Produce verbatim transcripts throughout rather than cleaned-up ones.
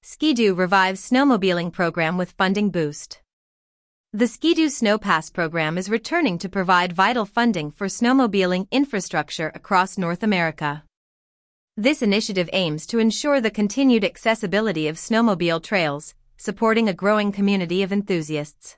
Ski-Doo revives snowmobiling program with funding boost. The Ski-Doo Snow Pass program is returning to provide vital funding for snowmobiling infrastructure across North America. This initiative aims to ensure the continued accessibility of snowmobile trails, supporting a growing community of enthusiasts.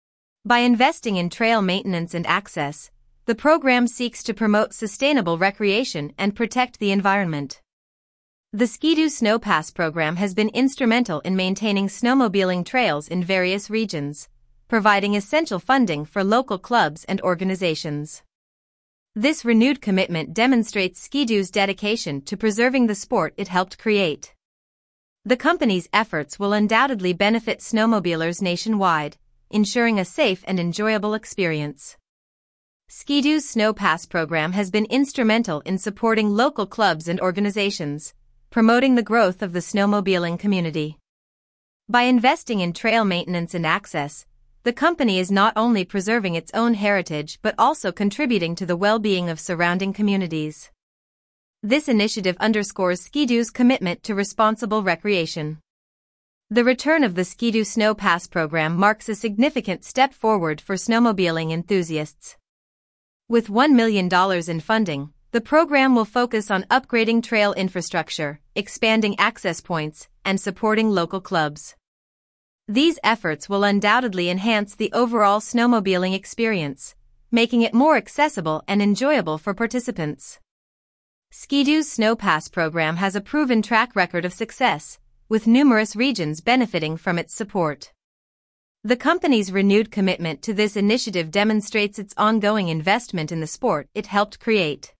By investing in trail maintenance and access, the program seeks to promote sustainable recreation and protect the environment. The Ski-Doo Snow Pass program has been instrumental in maintaining snowmobiling trails in various regions, providing essential funding for local clubs and organizations. This renewed commitment demonstrates Ski-Doo's dedication to preserving the sport it helped create. The company's efforts will undoubtedly benefit snowmobilers nationwide, ensuring a safe and enjoyable experience. Ski-Doo's Snow Pass program has been instrumental in supporting local clubs and organizations, promoting the growth of the snowmobiling community. By investing in trail maintenance and access, the company is not only preserving its own heritage but also contributing to the well-being of surrounding communities. This initiative underscores Ski-Doo's commitment to responsible recreation. The return of the Ski-Doo Snow Pass program marks a significant step forward for snowmobiling enthusiasts. With one million dollars in funding, the program will focus on upgrading trail infrastructure, expanding access points, and supporting local clubs. These efforts will undoubtedly enhance the overall snowmobiling experience, making it more accessible and enjoyable for participants. Ski-Doo's Snow Pass program has a proven track record of success, with numerous regions benefiting from its support. The company's renewed commitment to this initiative demonstrates its ongoing investment in the sport it helped create.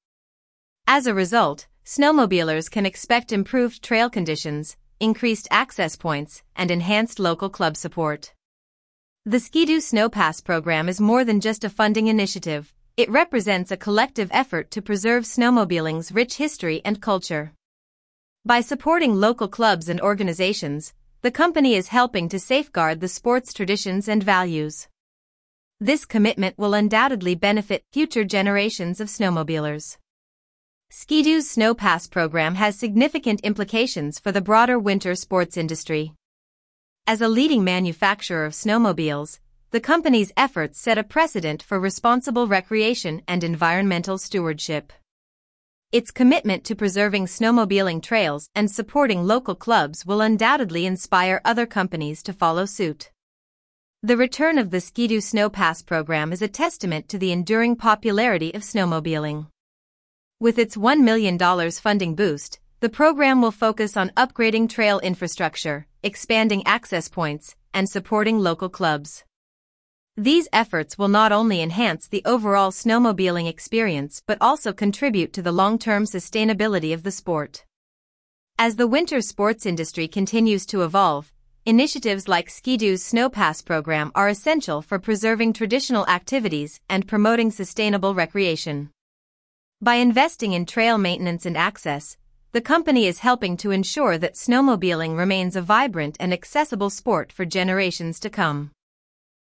As a result, snowmobilers can expect improved trail conditions, increased access points, and enhanced local club support. The Ski-Doo Snow Pass program is more than just a funding initiative. It represents a collective effort to preserve snowmobiling's rich history and culture. By supporting local clubs and organizations, the company is helping to safeguard the sport's traditions and values. This commitment will undoubtedly benefit future generations of snowmobilers. Ski-Doo's Snow Pass program has significant implications for the broader winter sports industry. As a leading manufacturer of snowmobiles, the company's efforts set a precedent for responsible recreation and environmental stewardship. Its commitment to preserving snowmobiling trails and supporting local clubs will undoubtedly inspire other companies to follow suit. The return of the Ski-Doo Snow Pass program is a testament to the enduring popularity of snowmobiling. With its one million dollars funding boost, the program will focus on upgrading trail infrastructure, expanding access points, and supporting local clubs. These efforts will not only enhance the overall snowmobiling experience but also contribute to the long-term sustainability of the sport. As the winter sports industry continues to evolve, initiatives like Ski-Doo's Snow Pass program are essential for preserving traditional activities and promoting sustainable recreation. By investing in trail maintenance and access, the company is helping to ensure that snowmobiling remains a vibrant and accessible sport for generations to come.